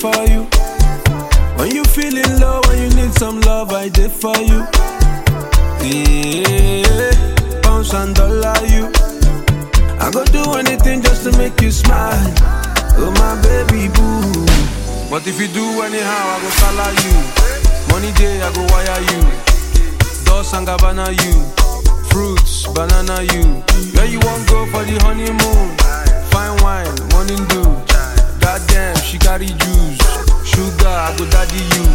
for you. When you feeling low, when you need some love, I did for you. Yeah, pounds and dollar you. I go do anything just to make you smile. Oh my baby boo. But if you do anyhow, I go color you. Money day, I go wire you. Dos and Gabbana you. Fruits, banana you. Where you won't go for the honeymoon? Fine wine, morning dew. Goddamn, she carry juice. Sugar, I go daddy you.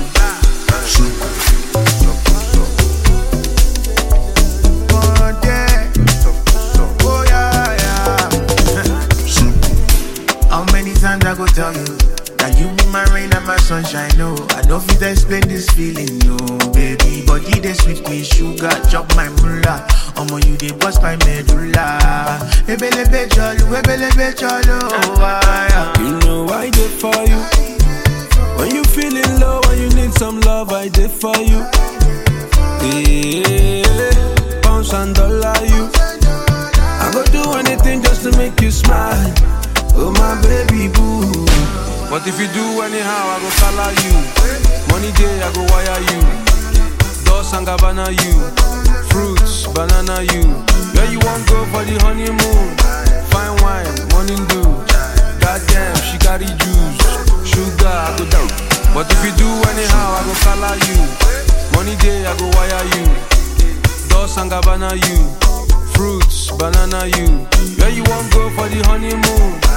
Oh yeah, yeah. How many times I go tell you that you be my rain and my sunshine? No, I don't fit to explain this feeling, no, baby. Body they sweet me, sugar, chop my mullah. Omo you they bust my medulla. Ebelebe cholo, oh yeah. You know I did for you. When you feeling low, when you need some love, I did for you. Yeah, pounds and dollar you. I go do anything just to make you smile. Oh my baby boo. But if you do anyhow, I go color you. Money day, I go wire you. Dos and Gabbana you. Fruits, banana you. Where you won't go for the honeymoon? Fine wine, morning dew. Goddamn, she carry juice. Sugar, I go down. But if you do anyhow, I go color you. Money day, I go wire you. Dos and Gabbana you. Fruits, banana you. Where you won't go for the honeymoon?